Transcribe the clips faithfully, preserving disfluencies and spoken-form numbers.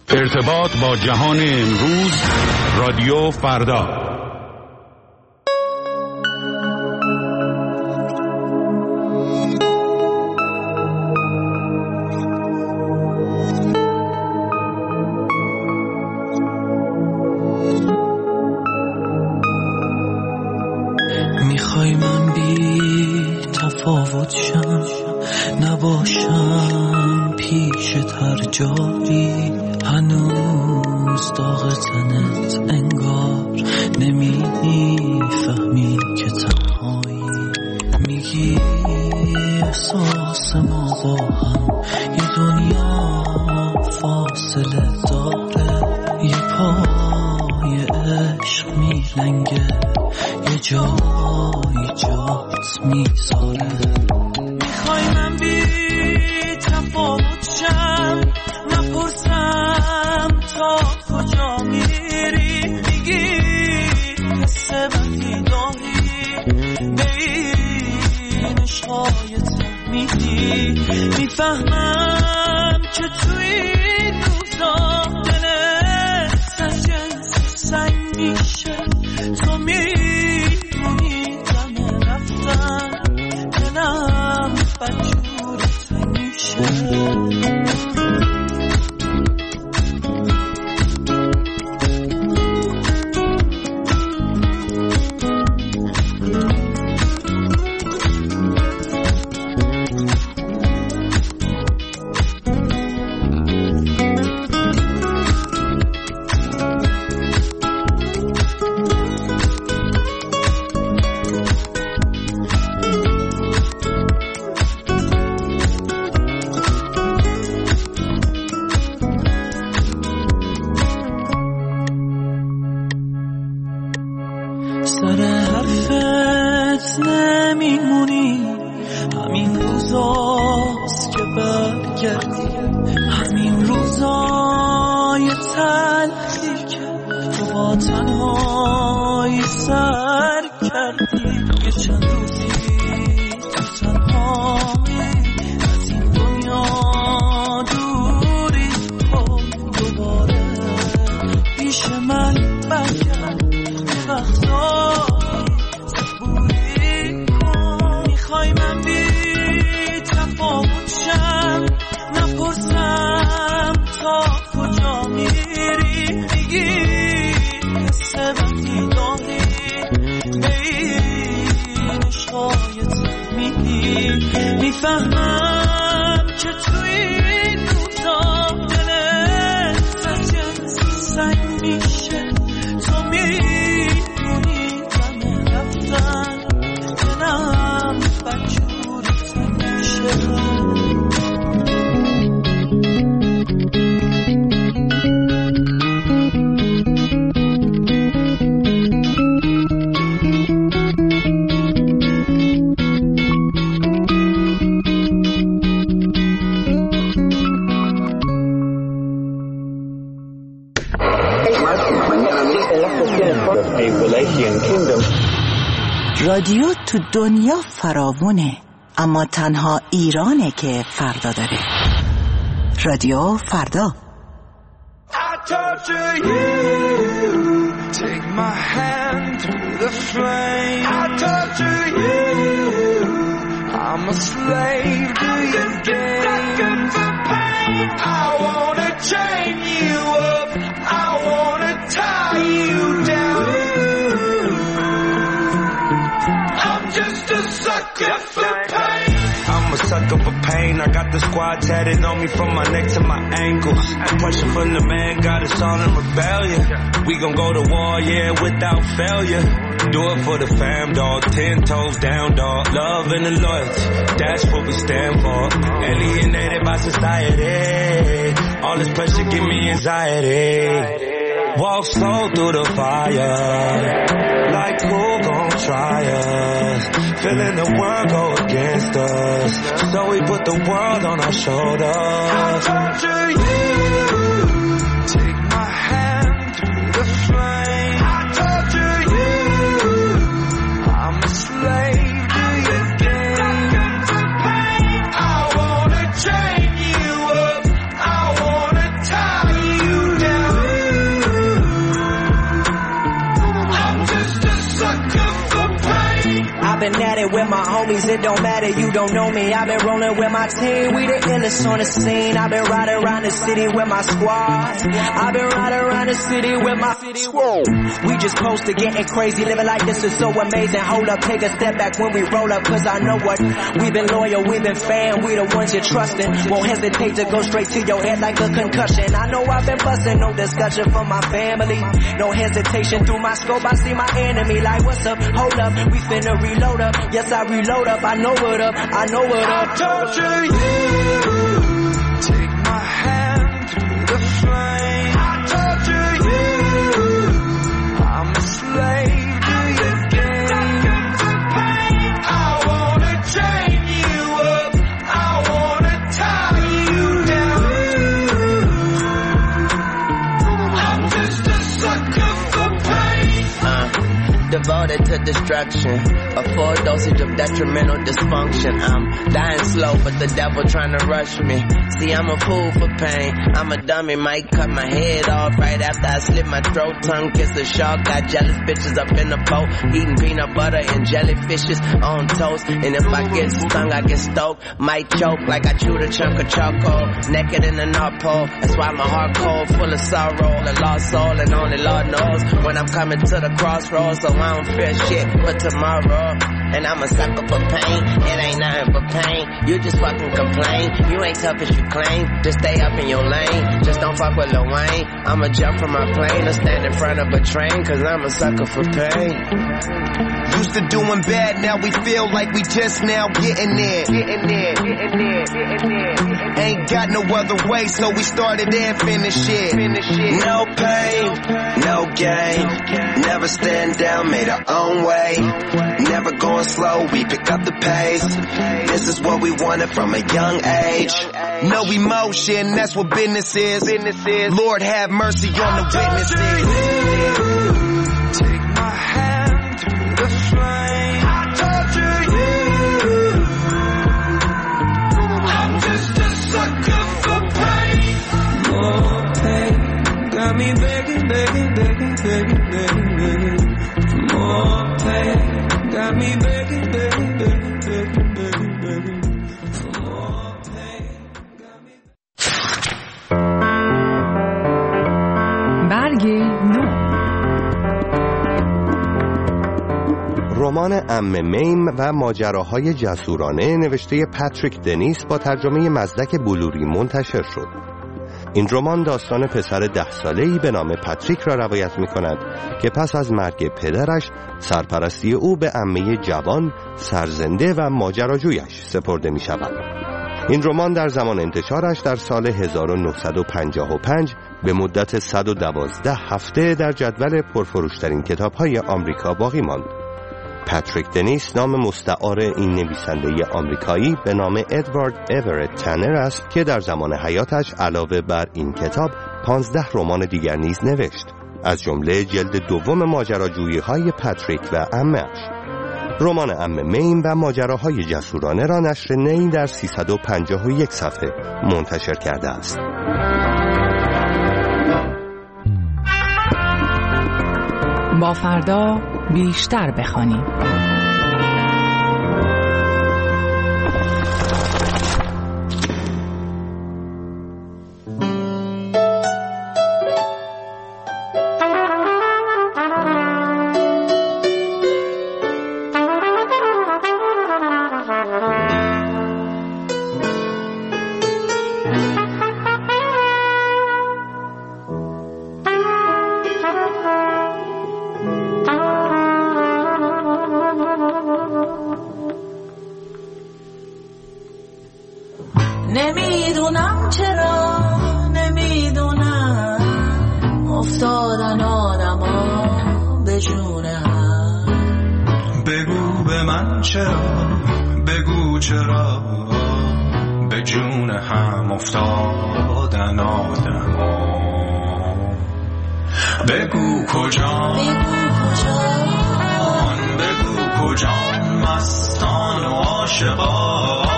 ارتباط با جهان امروز، رادیو فردا. میخوای من بی تفاوت شم، نباشم پیشت هر جایی، هنوز داغ تنت انگار نمیفهمی که تنهایی. میگی احساس ما با هم یه دنیا فاصله داره، یه پای عشق میلنگه، یه جایی جات میذاره. میخوای من بی تفاوت شم، نپرسم تا کجا میری، میگی حس بدی داری بین عشقایت میدی. میفهمم که توی این روزا دلت از جنس سنگ میشه، تو میمونی دم رفتن، دلم بدجورت میشه. سر حرفت نمیمونی، همین روزاست که برگردی، همین روزای تلخی که تو با تنهایی سر کردی. یه چند روزی تو تنهایی از این دنیا دوری کن، دوباره پیش من برگرد، صبوری کن. میخوای من بی تفاوت شم، نپرسم تا کجا میری، میگی حس بدی داری بین عشقایت میدی. میفهمم که توی این روزا دلت از جنس سنگ میشه، تو میری رادیو تو دنیا فراوونه، اما تنها ایرانه که فردا داره. رادیو فردا. I torture you, take my hand through the flame. I torture you, I'm a slave to your game. For pain, I wanna chain you up, I wanna tie you down. I'm just a sucker for pain. I'm a sucker for pain. I got the squad tatted on me from my neck to my ankles. The pressure from the man got us all in rebellion. We gon' go to war, yeah, without failure. Do it for the fam, dog. Ten toes down, dog. Love and the loyalty, that's what we stand for. Alienated by society, all this pressure give me anxiety. Walk slow through the fire, like who gon' try us? Feeling the world go against us, so we put the world on our shoulders. I torture you, take my hand through the flame. I torture you, I'm a slave to your game. I wanna chain you up, I wanna tie you been at it with my homies, it don't matter, you don't know me. I've been rolling with my team, we the illest on the scene. I've been riding around the city with my squad. I've been riding around the city with my squad. We just posted getting crazy, living like this is so amazing. Hold up, take a step back when we roll up, cause I know what. We've been loyal, we've been fan, we the ones you're trusting. Won't hesitate to go straight to your head like a concussion. I know I've been busting, no discussion for my family. No hesitation through my scope, I see my enemy like what's up, hold up, we finna reload up. Yes, I reload up, I know what up, I know what up. I torture you, take my hand through the flame. I torture you, I'm a slave to your game. I wanna chain you up, I wanna tie you down. I'm just a sucker for pain. Uh, devoted to destruction, a full dosage of detrimental dysfunction. I'm dying slow, but the devil trying to rush me. See, I'm a fool for pain. I'm a dummy, might cut my head off right after I slit my throat. Tongue kiss a shark, got jealous bitches up in the boat, eating peanut butter and jellyfishes on toast. And if I get stung, I get stoked, might choke like I chewed a chunk of charcoal. Naked in the North Pole, that's why my heart cold, full of sorrow, a lost soul, and only Lord knows when I'm coming to the crossroads. So I don't fear shit for tomorrow. And I'm a sucker for pain, it ain't nothing but pain. You just fucking complain, you ain't tough as you claim. Just stay up in your lane, just don't fuck with Lil Wayne. I'ma jump from my plane or stand in front of a train, cause I'm a sucker for pain. Used to doing bad, now we feel like we just now getting there. Getting there, getting there, getting there. Ain't got no other way, so we started and finished it. Finish it. No pain, no gain. Never stand down, made our own way. Never going slow, we pick up the pace. This is what we wanted from a young age. No emotion, that's what business is. Business is. Lord have mercy on the witnesses. Take my hand through the flame. I torture you. I'm just a sucker for pain. More pain got me begging, begging, begging, begging, begging, begging. More pain got me begging, begging, begging, begging, begging, begging. More pain got me. برگ نو. رمان عمه میم و ماجراهای جسورانه نوشته پاتریک دنیس با ترجمه مزدک بلوری منتشر شد. این رمان داستان پسر ده ساله‌ای به نام پاتریک را روایت می‌کند که پس از مرگ پدرش سرپرستی او به عمه جوان، سرزنده و ماجراجویش سپرده می‌شود. این رمان در زمان انتشارش در سال هزار و نهصد و پنجاه و پنج به مدت صد و دوازده هفته در جدول پرفروشترین کتاب‌های آمریکا باقی ماند. پاتریک دنیس نام مستعار این نویسنده آمریکایی به نام ادوارد اورت تنر است که در زمان حیاتش علاوه بر این کتاب پانزده رمان دیگر نیز نوشت، از جمله جلد دوم ماجراجویی‌های پاتریک و عمه‌اش. رمان عمه میم و ماجراهای جسورانه را نشر نی در سیصد و پنجاه و یک صفحه منتشر کرده است. با فردا بیشتر بخوانیم. نمیدونم چرا، نمیدونم افتادن آدما به جون هم. بگو به من چرا، بگو چرا به جون هم افتادن آدما. بگو کجا، بگو کجا، بگو کجا مستان و عاشقان.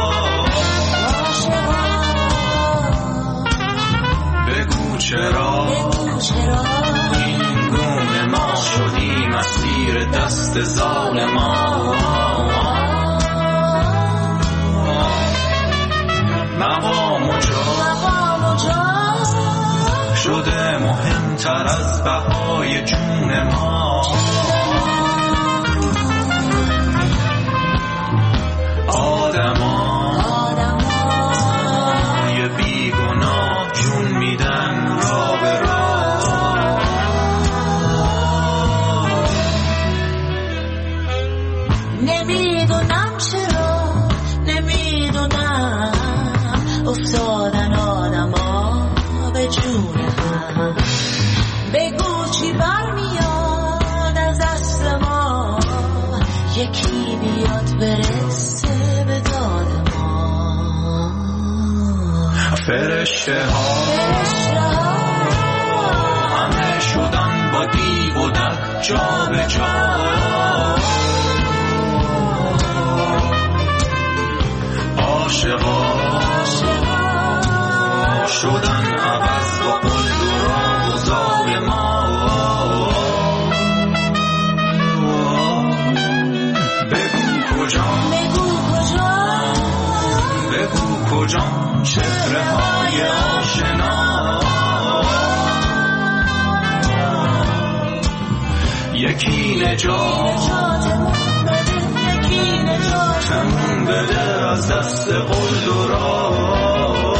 بگو چرا این گونه ما شدیم اسیر دست ظالمان. کمتر از بهای جون ما. آدما یه بیگناه جون میدن را به راه. نمیدونم چرا، نمیدونم افتادن آدما به جون هم. بگو چی برمیاد از دست ما، یکی بیاد برسه به داد ما. فرشته ها همه شدن با دیو و دد جا به جا. عاشقا شدن عوض با قلب و راه و زاو ما. بگو کجا، بگو کجا چهره های آشنا. یکی نجاتمون بده، یکی نجاتمون بده از دست قلب و راه.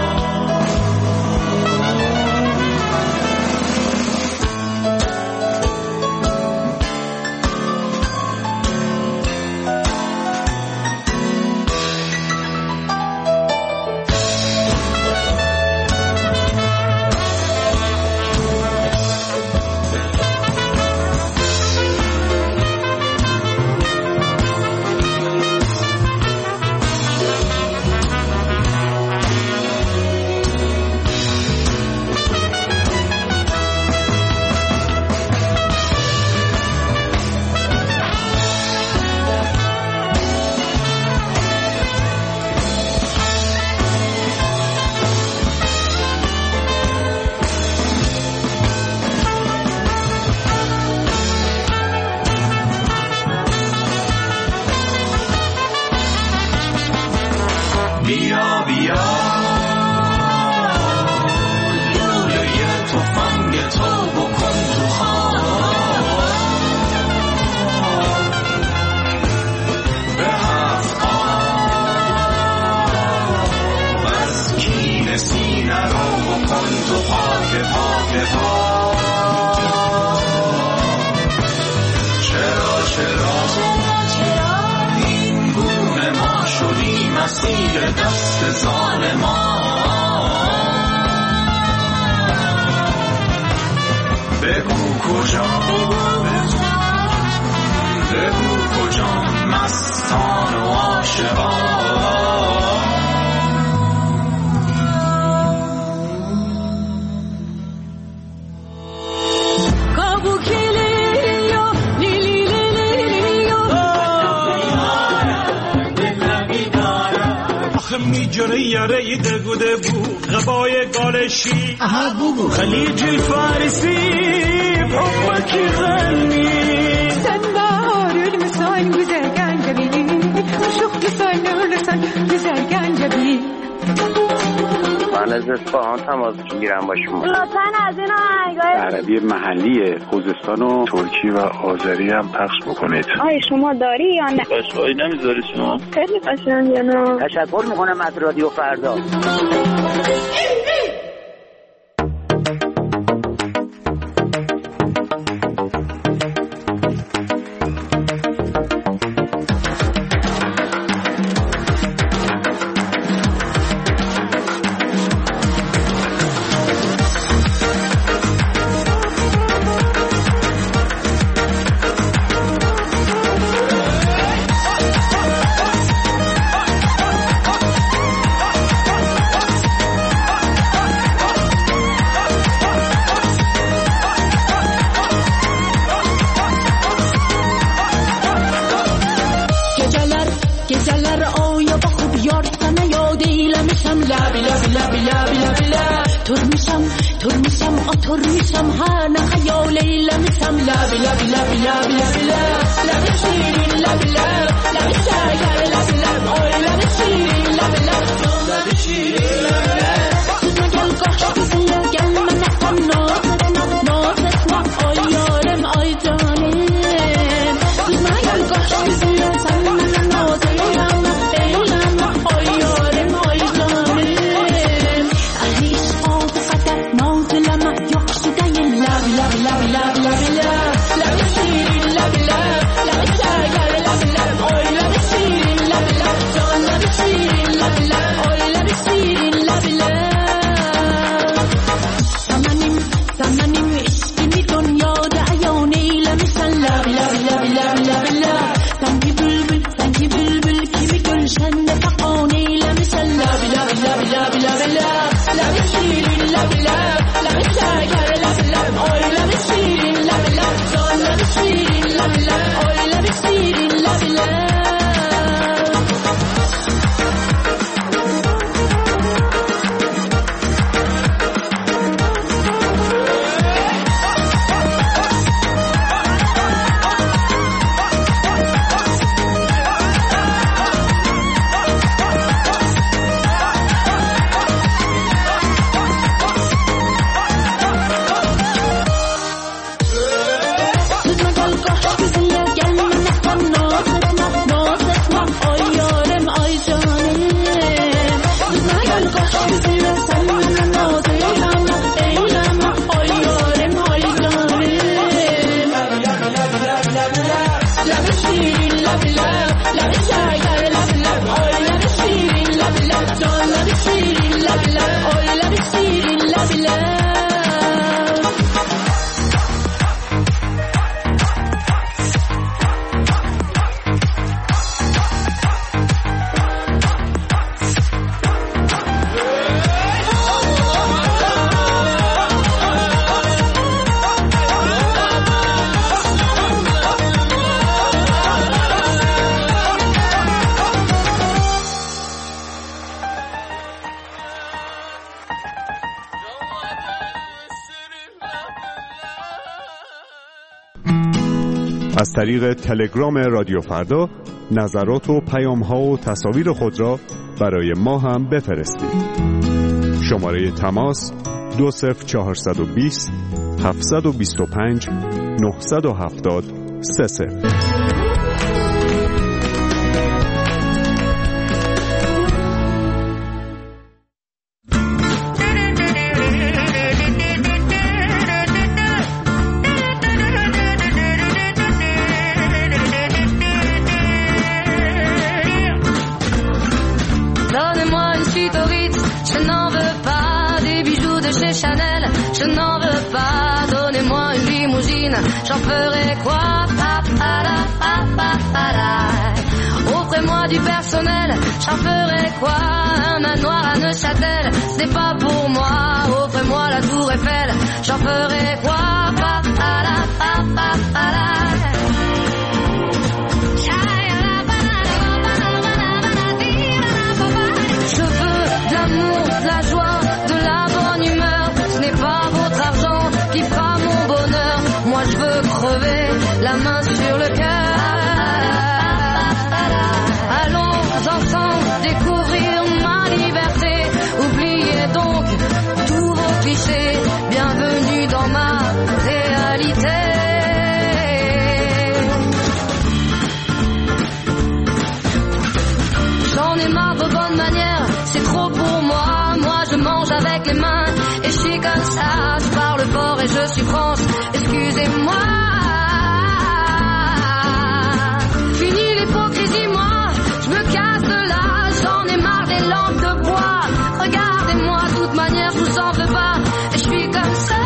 بیا بیا لوله تفنگ تو بکن تو خواب. به هفت آب از کین سینه رو بکن تو پاک پاک پاک. چرا چرا این گونه ما شدیم مسیر دست ظالما. بگو کجا، بگو کجا مستان و عاشقان. میجره یاره دگوده بو غبای گالشی اها بوگو خلیج الفارسی بحبك غني سنبار المسان güzel جبيني وشوف لسان لسان güzel جبيني. من از اصفهان تماس میگیرم با شما. لطفاً از این آهنگای عربی محلی خوزستان و ترکی و آذری هم پخش بکنید. آیا شما داری یا نه؟ قشنگی نمیذاری شما؟ خیلی قشنگه. نه تشکر میکنم از رادیو فردا. از طریق تلگرام رادیو فردا نظرات و پیام‌ها و تصاویر خود را برای ما هم بفرستید. شماره تماس دو صفر چهارصد و بیست هفتصد و بیست و پنج نهصد و هفتاد سه صفر. J'en ferai quoi? Offrez-moi du personnel, j'en ferai quoi? Un manoir à Neuchâtel, ce n'est pas pour moi. Offrez-moi la tour Eiffel, j'en ferai quoi? Je veux de l'amour, de la joie, de la bonne humeur. Ce n'est pas votre argent qui fera mon bonheur. Moi je veux crever la main sur le cœur. Allons ensemble découvrir ma liberté. Oubliez donc tous vos clichés. Bienvenue dans ma réalité. J'en ai marre de bonnes manières, c'est trop pour moi. Moi je mange avec les mains et je suis comme ça. Je parle fort et je suis France, excusez-moi. Fini l'hypocrisie, moi je me casse de là. J'en ai marre des lampes de bois. Regardez-moi, de toute manière je vous en veux pas. Et je suis comme ça.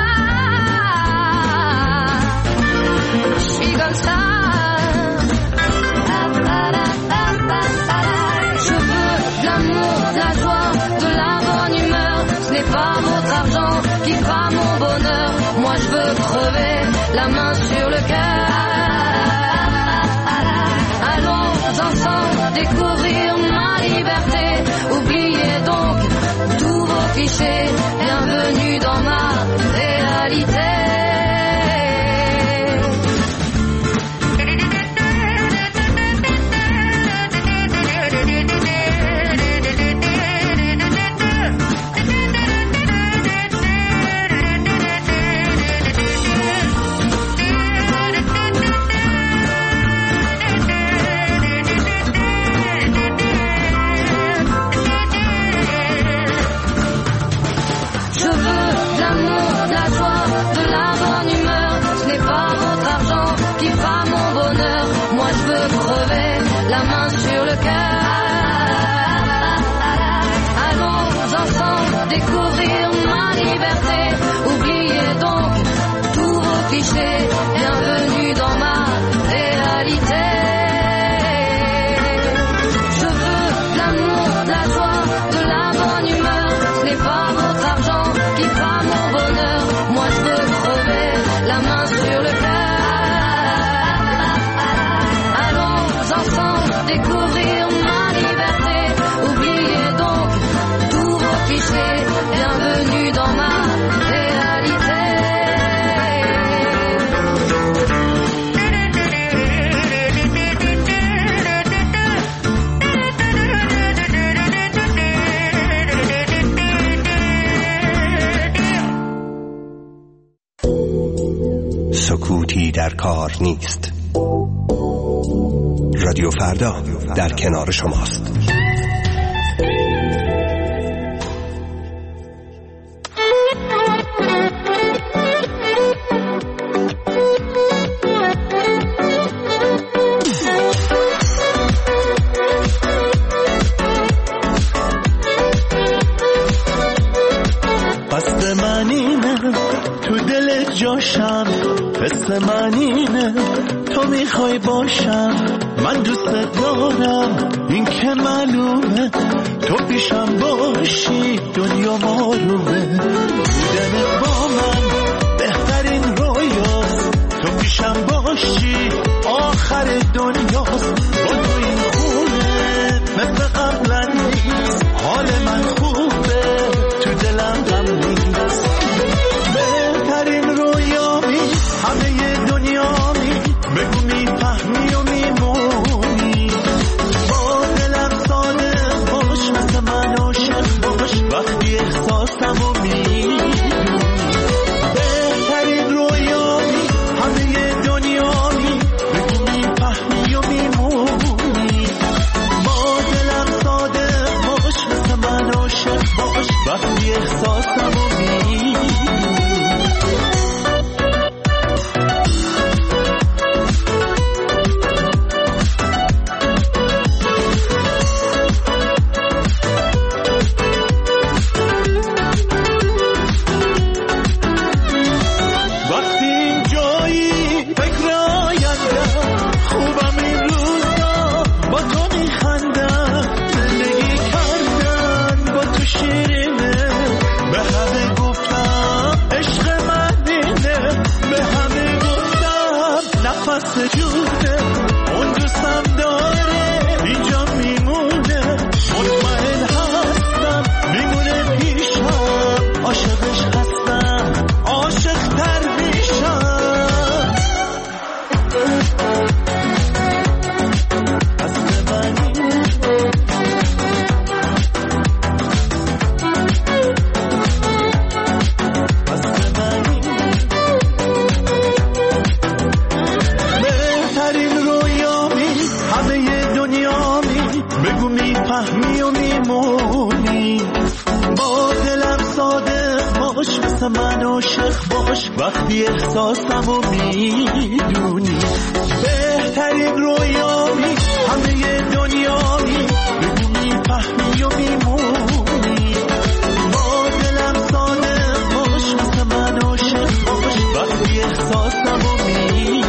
Je suis comme ça. Je veux de l'amour, de la joie, de la bonne humeur. Ce n'est pas votre argent qui fera mon bonheur. Moi je veux crever la main sur le cœur. Allons ensemble découvrir ma liberté. Oubliez donc tous vos clichés. Bienvenue dans ma réalité. La main sur le cœur. Allons ensemble découvrir ma liberté. Oubliez donc tous vos clichés. Bienvenue dans ma réalité. Je veux de l'amour, de la joie, de la bonne humeur. Ce n'est pas votre argent qui fera mon bonheur. Moi je veux crever la main sur le cœur. Ensemble découvrir ma liberté. Oubliez donc tous vos clichés. Bienvenue dans ma réalité. سکوتی در کار نیست. رادیو فردا در کنار شماست. قصد من اینه تو دل جاشم، قصد من اینه تو میخوای باشم. من دوست دارم این که معلومه، تو پیشم باشی دنیا معلومه. بودنت با من بهترین رویاست، تو پیشم باشی آخر دنیاست. با تو این خونه مثل قبلا نیست، حال من خوبه تو دلم غم نیست. بهترین رویامی همه دنیامی، نفس جونه اون دوستم داره اینجا میمونه مطمئن هستم میمونه پیشم عاشقش هستم عاشق تر میشم فهمی و میمونی با دلم صادق باش مثل من عاشق باش وقتی احساسمو میدونی بهترین رویامی همه دنیامی بگو میفهمی و میمونی با دلم صادق باش مثل من عاشق باش وقتی احساسمو میدونی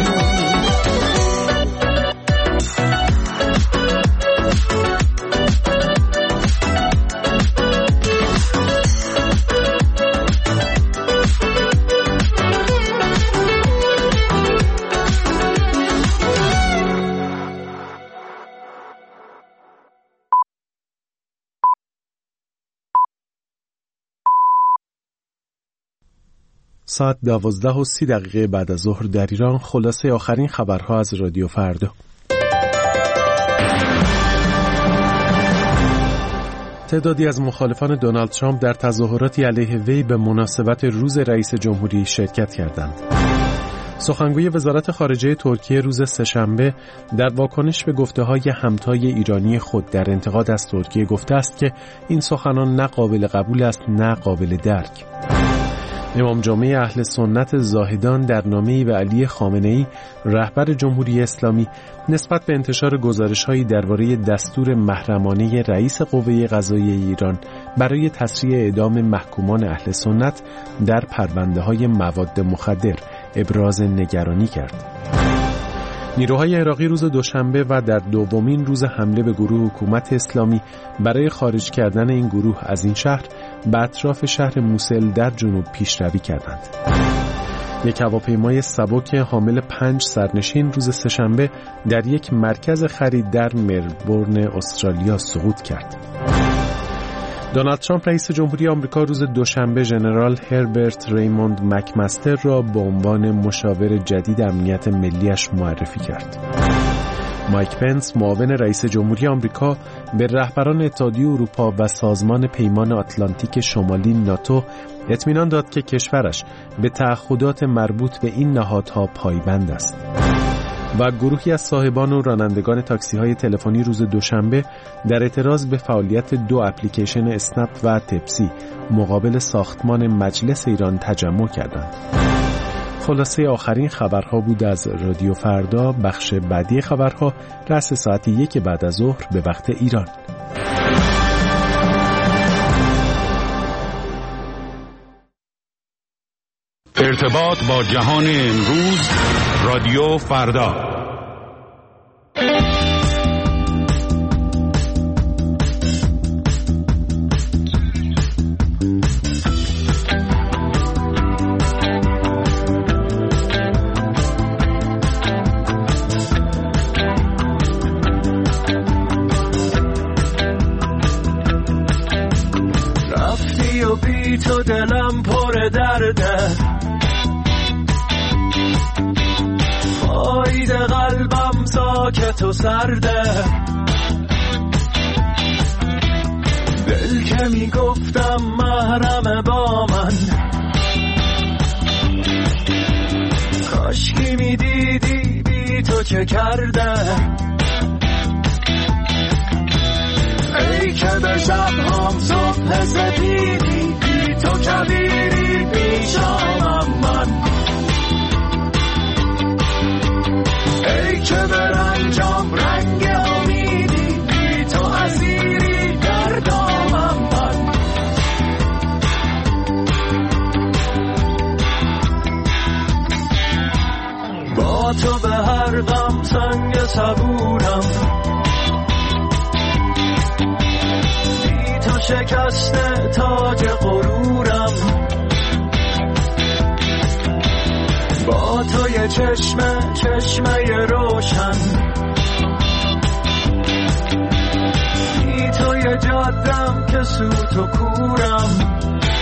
ساعت دوازده و سی دقیقه بعد از ظهر در ایران. خلاصه آخرین خبرها از رادیو فردا. تعدادی از مخالفان دونالد ترامپ در تظاهراتی علیه وی به مناسبت روز رئیس جمهوری شرکت کردند. سخنگوی وزارت خارجه ترکیه روز سه‌شنبه در واکنش به گفته‌های همتای ایرانی خود در انتقاد از ترکیه گفته است که این سخنان نه قابل قبول است نه قابل درک. امام جمعه اهل سنت زاهدان در نامه‌ای به علی خامنه‌ای رهبر جمهوری اسلامی نسبت به انتشار گزارش‌هایی درباره دستور محرمانه رئیس قوه قضاییه ایران برای تسریع اعدام محکومان اهل سنت در پرونده‌های مواد مخدر ابراز نگرانی کرد. نیروهای عراقی روز دوشنبه و در دومین روز حمله به گروه حکومت اسلامی برای خارج کردن این گروه از این شهر به اطراف شهر موسل در جنوب پیشروی کردند. یک هواپیمای سبک حامل پنج سرنشین روز سه‌شنبه در یک مرکز خرید در ملبورن استرالیا سقوط کرد. دونالد ترامپ رئیس جمهوری آمریکا روز دوشنبه ژنرال هربرت ریموند مکمستر را به عنوان مشاور جدید امنیت ملیش معرفی کرد. مایک پنس معاون رئیس جمهوری آمریکا به رهبران اتحادیه اروپا و سازمان پیمان آتلانتیک شمالی ناتو اطمینان داد که کشورش به تعهدات مربوط به این نهادها پایبند است. و گروهی از صاحبان و رانندگان تاکسی‌های تلفنی روز دوشنبه در اعتراض به فعالیت دو اپلیکیشن اسنپ و تپسی مقابل ساختمان مجلس ایران تجمع کردند. خلاصه آخرین خبرها بود از رادیو فردا. بخش بعدی خبرها رأس ساعت یک بعد از ظهر به وقت ایران. ارتباط با جهان امروز رادیو فردا. رفتی و بی تو دلم پر درده، پاید قلبم ساکت و سرده، دل که می گفتم محرم با من، کاشکی می دیدی بی تو چه کرده. ای که به شب هم صبح سپیدی بی تو کبیری پیشامم من، ای که به رنجام رنگ امیدی بی تو اسیری در دامم من. با تو به هر غم سنگ صبورم، بی تو شکسته تاج غرورم، با تو چشمه چشمه روشن بی توی جادم که سوت و کورم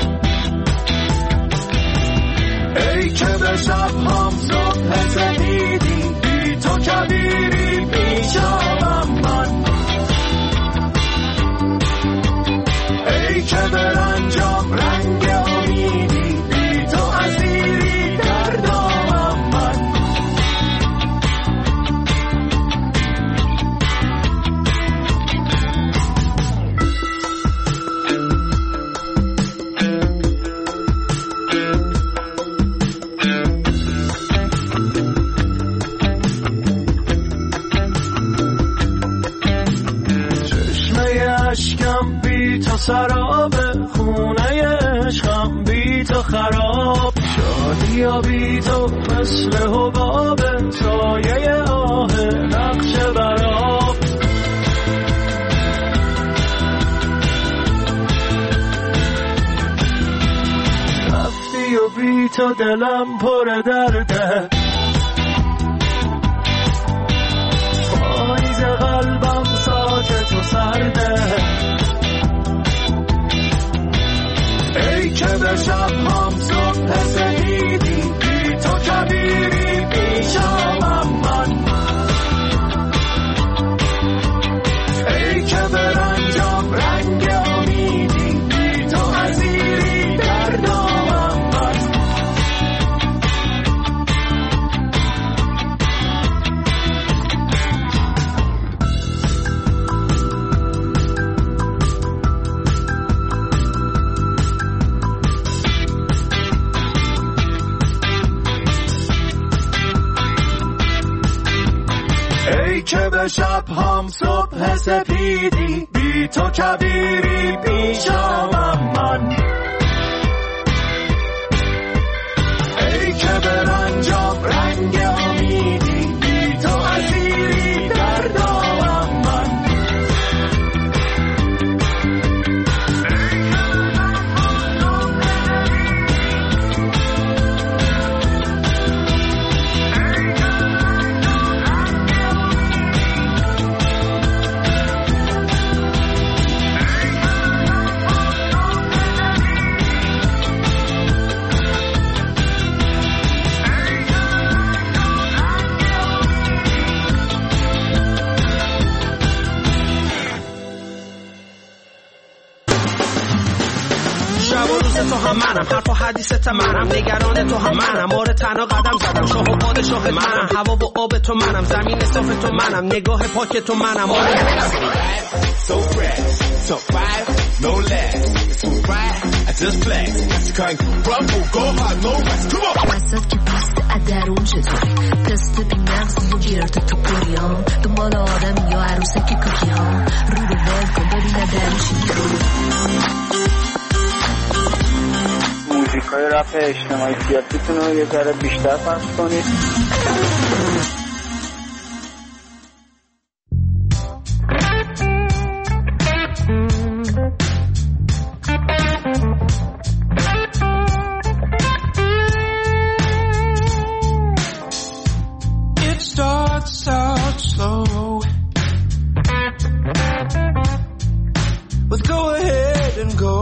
ای که به شب هم صبح سپیدی بی تو کبیری بیشامم من ای که به رنجام رنگ امیدی بی تو اسیری در دامم من عشقم بی تو سراب خونه عشقم بی تو خراب شادی یا بی تو مثل حباب سایه آه نقش براب رفتی و بی تو دلم پر درده پاییز قلبم ساکت و سرده ای که به شب هم صبح سپیدی بی تو کبیری بیشامم من ای که به رنجام رنگ امیدی بی تو اسیری در دامم من ای که به شب هم صبح سپیدی بی تو کبیری بیشامم من ای که به رنجام رنگ امیدی بی تو اسیری در دامم من تو هم منم حرف و حدیثت منم نگران تو هم منم آره تنها قدم زدم شاه و پادشاه منم هوا و آب تو منم زمین صاف تو منم نگاه پاک تو منم آره so fresh so fire no less so right I just flex that's kind rumble go hard no rest come on وسط که بیست ادرون چطوری تست بی مغزی و گیرت تو پریام دنبال آدم یا عروسه که ککی ها رو به ول کن ببینه درشی موزیکای رپ اجتماعی سیاسیتون رو یه ذره بیشتر پخش کنید. It starts out slow with go ahead and go.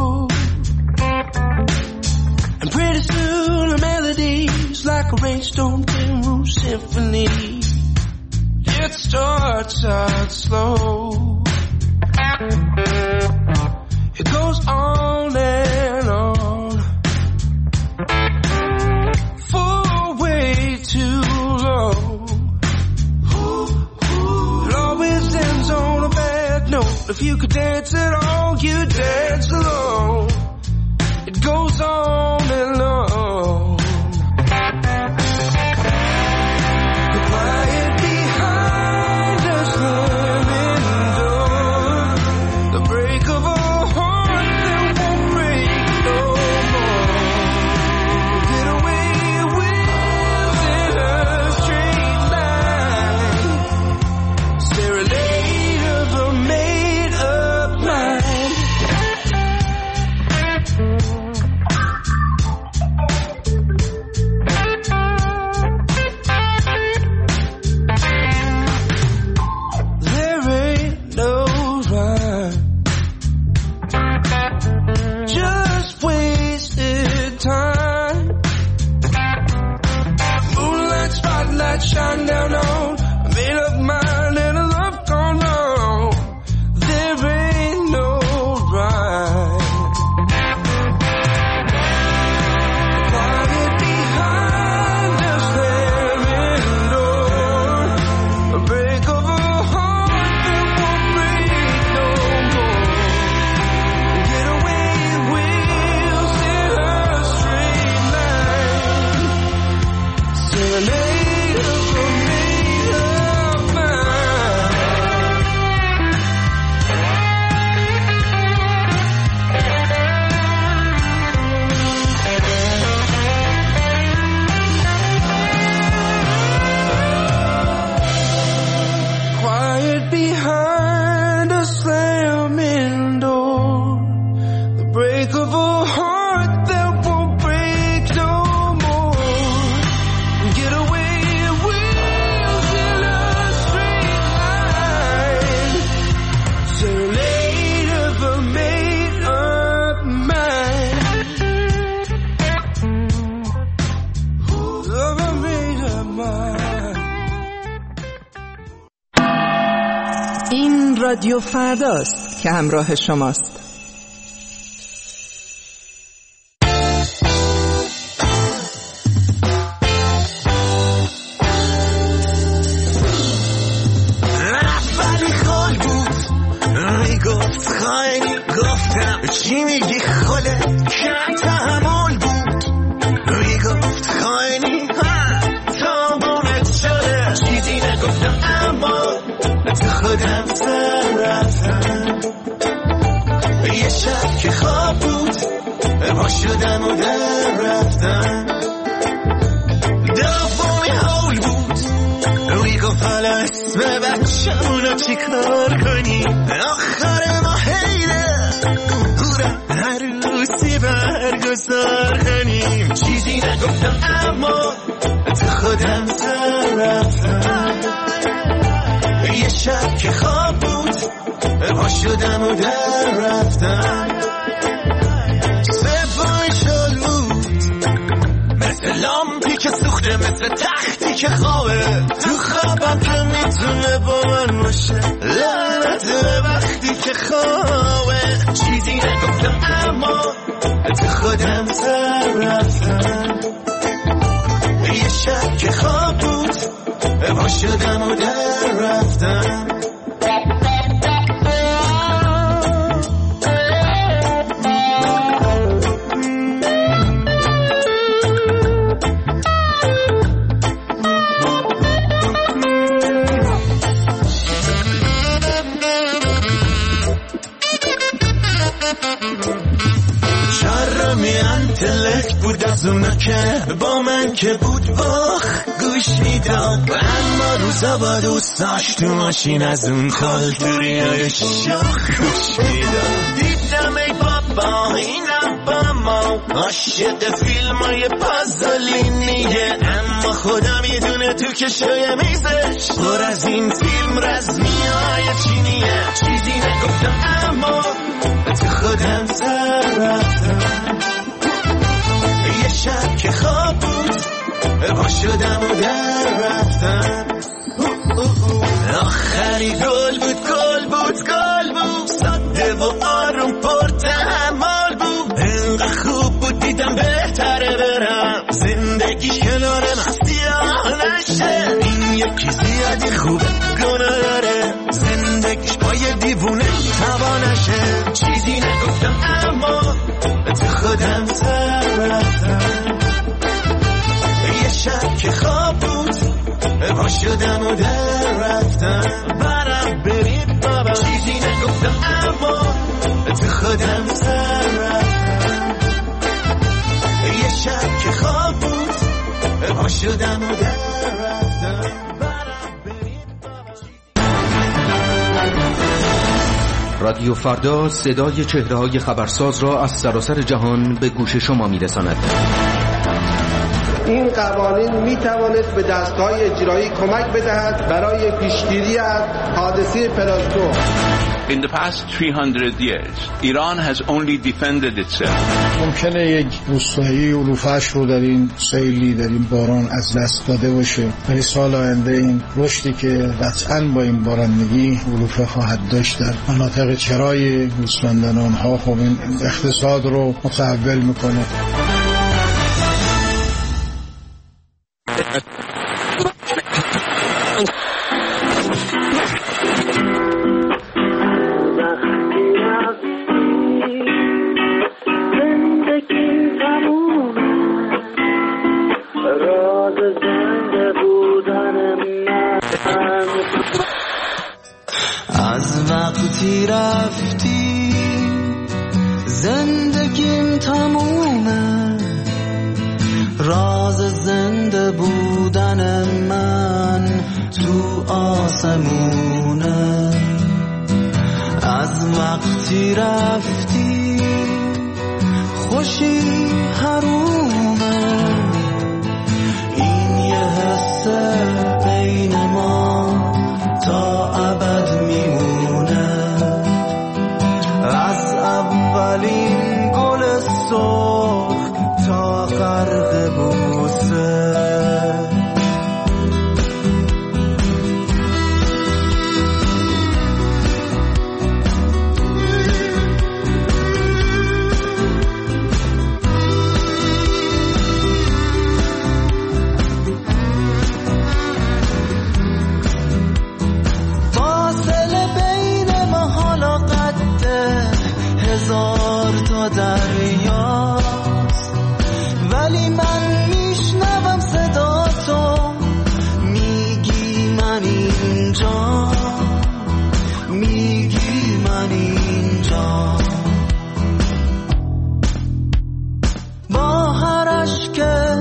Pretty soon a melody's like a rainstorm Tin Roof Symphony. It starts out slow. It goes on and on for way too long. It always ends on a bad note. If you could dance at all, you dance alone. It goes on and on. The quiet behind us, slamming doors. رادیو فرداست که همراه شماست. چی میگی خاله که تحمل بود میگفت خاینی تابونت شده چیزی نگفتم اما تو خودم سر رفتم یه شب که خواب بود با شدم و در رفتم دومی حول بود میگفت حالا اسم بچه‌مونو چی کار کنی آخر ما حیله عروسی برگزار کنیم چیزی نگفتم اما تو خودم سر رفتم یه شب که خواب بود با شدم و در رفتم سپای شل بود مثل لامپی که سوخته مثل تختی که خوابه تو خوابم که میتونه با من باشه لعنت وقتی که خوابه چیزی نگفتم اما تو خودم سر رفتم یه شب که خواب بود با شدم و در رفتم بود از اونا که با من که بود واخ گوش میداد اما روزا با دوستاش تو ماشین از اون خالتوری های شاخ گوش میداد دیدم ای بابا اینم با ما عاشق فیلم های پازلینیه اما خدا میدونه تو کشوی میزش پر از این فیلم رزمی های چینیه چیزی نگفتم اما تو خودم سر رفتم یه شب که خواب بود با شدم و در رفتم آخری گل بود گل بود گل بود ساده و آروم پر تحمل بود اینقدر خوب بود دیدم بهتره برم زندگی کنار من سیاه نشه این یکی زیادی خوبه گناه داره زندگیش با یه دیوونه توانشه چیزی نگفتم اما تو خودم سر رفتم یه شب که خواب بود با شدم و در رفتم برم برید بابا چیزی نگفتم اما تو خودم سر رفتم یه شب که خواب بود با شدم و در رفتم رادیو فردا صدای چهره‌های خبرساز را از سراسر جهان به گوش شما می‌رساند. این قوانین می‌تواند به دستگاه اجرایی کمک بدهد برای پیشگیری از حادثه پلاستو. In the past three hundred years, Iran has only defended itself. ممکنه یک روستایی علوفه‌اش رو در این سیلی در این باران از دست داده باشه ولی سال آینده این رشدی که قطعاً با این بارندگی علوفه خواهد داشت در مناطق چرای گوسفندان آنها خب این اقتصاد رو متحول میکنه. از وقتی رفتی زندگیم تمومه راز زنده بودن من تو آسمونه از وقتی رفتی خوشی حرومه این یه حس بین ما تا ابد میمونه از اولین گل سرخ تا غرق بوسه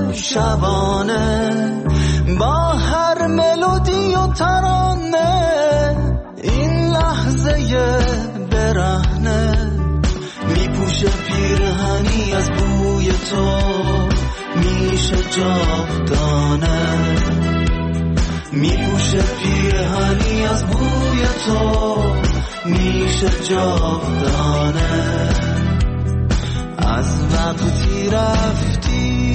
شبانه با هر ملودی و ترانه این لحظه برهنه میپوشه پیرهنی از بوی تو میشه جاودانه میپوشه پیرهنی از بوی تو میشه جاودانه از وقتی رفتی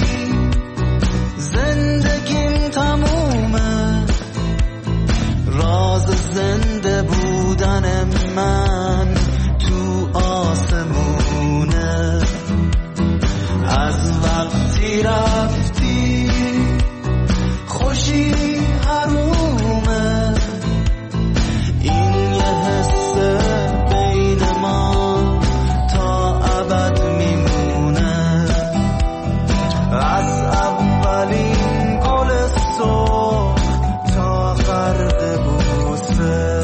زندگیم تمومه راز زنده بودن من تو آسمونه از وقتی رفتی خوشی حرومه این یه حس بین ما تا ابد میمونه از اولین گل صبح تا غرق بوسه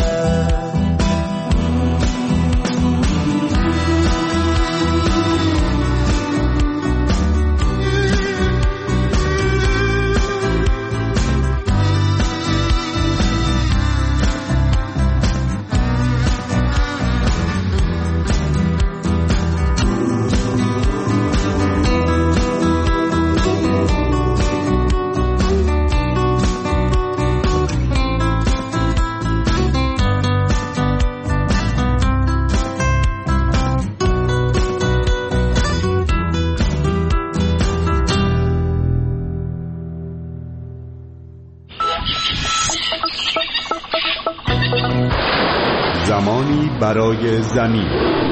زمانی برای زمین.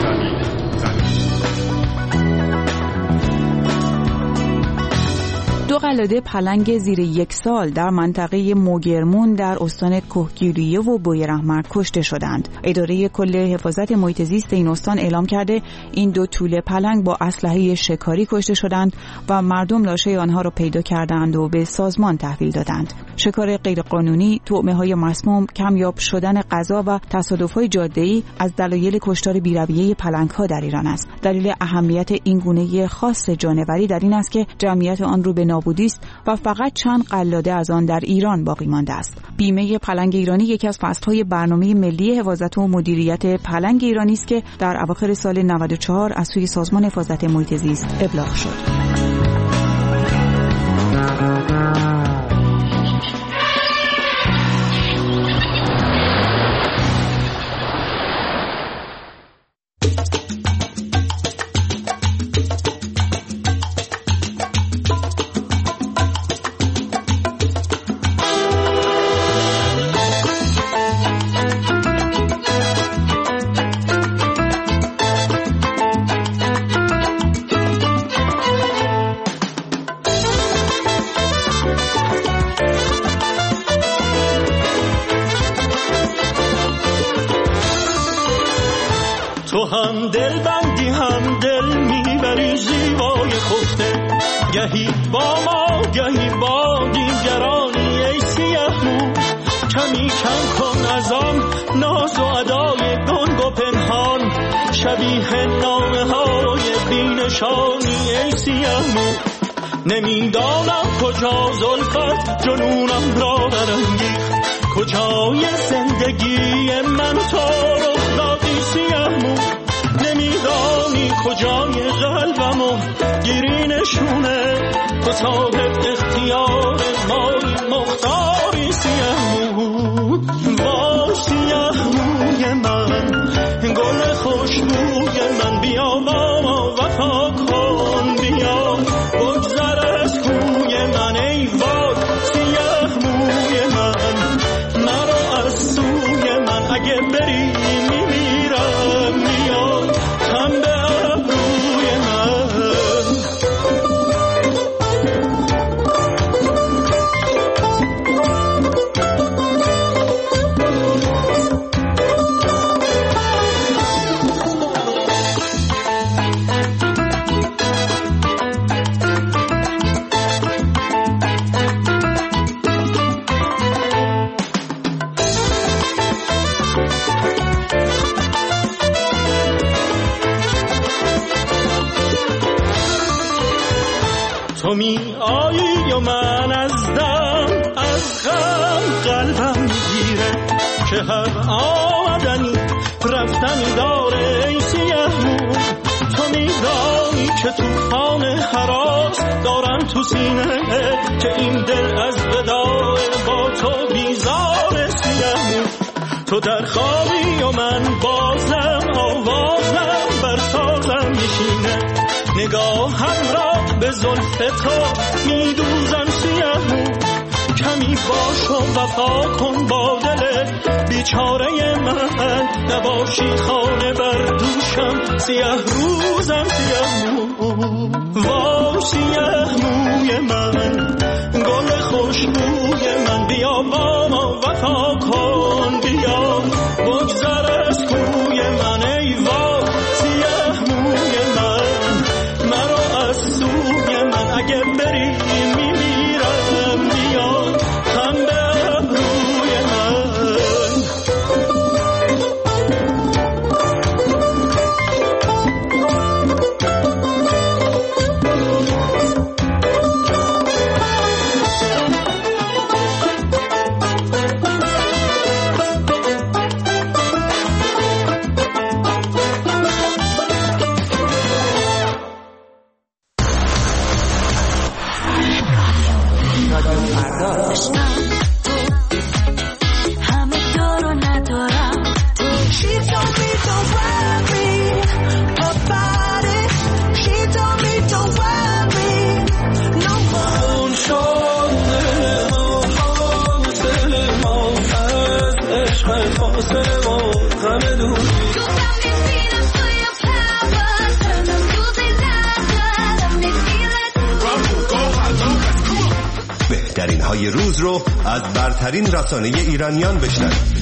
دو قلاده پلنگ زیر یک سال در منطقه موگرمون در استان کهگیریه و بویراحمر کشته شدند. اداره کل حفاظت محیط زیست این استان اعلام کرده این دو توله پلنگ با اسلحه شکاری کشته شدند و مردم لاشه آنها را پیدا کردند و به سازمان تحویل دادند. شکار غیرقانونی، طعمه‌های مسموم، کمیاب شدن غذا و تصادف‌های جاده‌ای از دلایل کشتار بی‌رویه پلنگ‌ها در ایران است. دلیل اهمیت این گونه خاص جانوری در این است که جمعیت آن رو به نابودی است و فقط چند قلاده از آن در ایران باقی مانده است. بیمه پلنگ ایرانی یکی از فصل‌های برنامه ملی حفاظت و مدیریت پلنگ ایرانی است که در اواخر سال نود و چهار از سوی سازمان حفاظت محیط زیست ابلاغ شد. تو هم دل بندی هم دل میبری زیبای خفته، گهی با ما گهی با دیگرانی ای سیه مو. کمی کم کن از آن ناز و ادای گنگ و پنهان، شبیه نامه های بینشانی ای سیه مو. نمیدانم کجا زلفت جنونم را برانگیخت، کجای زندگی من تو رخ دادی سیه مو. نمیدانی کجای قلبمو گیری نشونه، تو صاحب اختیار مایی مختاری سیه مو. با سیه موی من گل خوشبوی من، بیا با ما وفا کن، بیا بگذر از کوی من ای وای سیه موی من. نرو از سوی من اگه بری میمیرم، میاد هم به ابروی من. تو می آیی و من از دم از غم قلبم میگیره که هر آمدنی رفتنی داره ای سیه مو. تو میدانی که توفان هراس دارم تو سینه که این دل از وداع با تو بیزار سیه مو. تو در خوابی و من بازم آوازم بر تازم میشینه نگاهم را به زلف تو میدوزم سیه مو. کمی باش و وفا کن با دل بیچاره من نباشی خانه بر دوشم سیه روزم سیه مو. وا سیه موی من گل خوشبوی من بیا با ما وفا کن بیا بگذر از کوی من ای وا سیه موی من مرا از سوی من اگه بری میمیرم بیا هم به روی من. بهترین های روز رو از برترین رسانه ایرانیان بشنوید.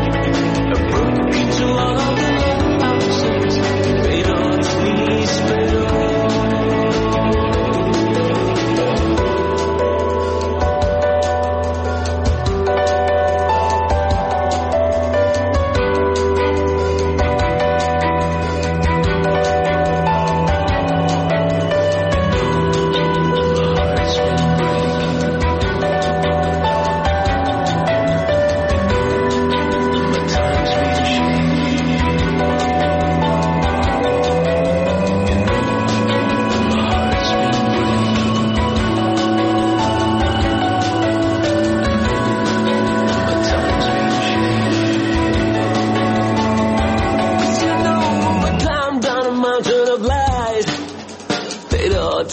Space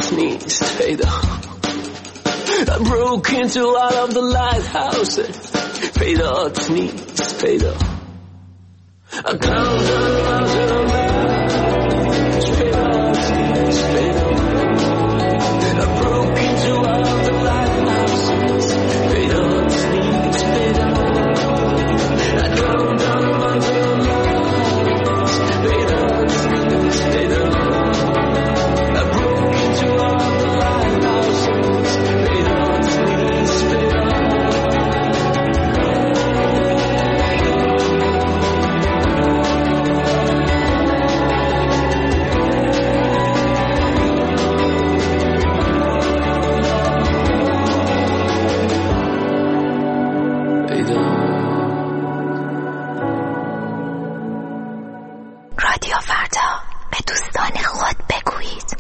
پیدات نیست پیدا I broke into all of the lighthouses پیدات نیست پیدا I climbed down the mountain of lights پیدات نیست پیدا I broke into all of the lighthouses پیدات نیست پیدا I climbed down the mountain of lights پیدات نیست پیدا I broke into all of the lighthouses پیدات نیست پیدا رادیو فردا به دوستان خود بگویید.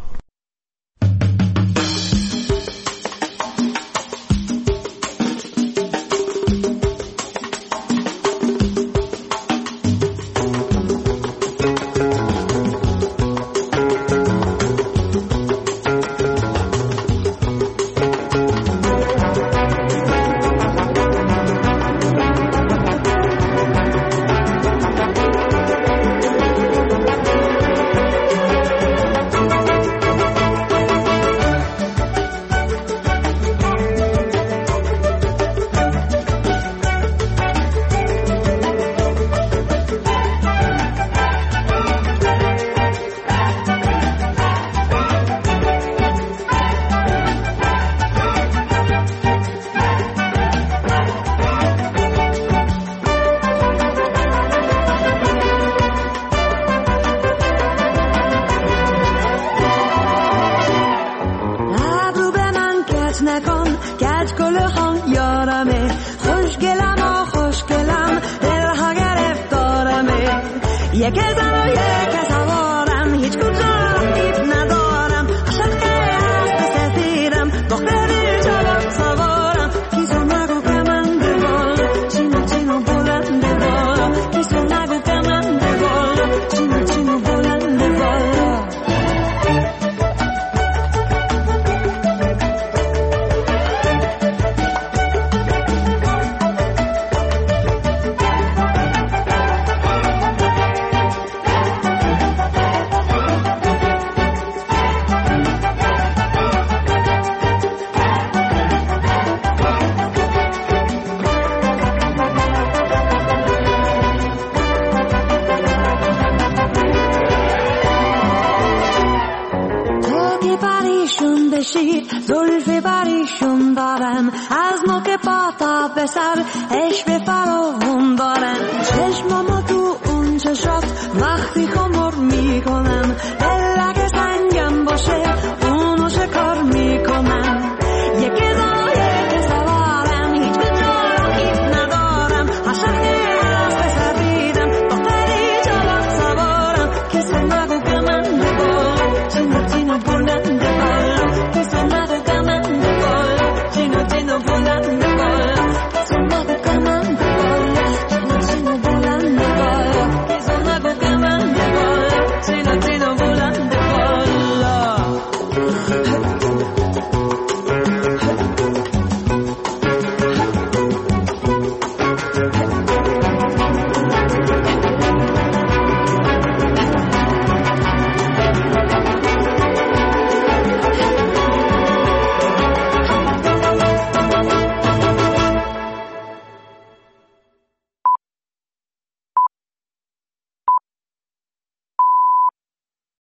Kiss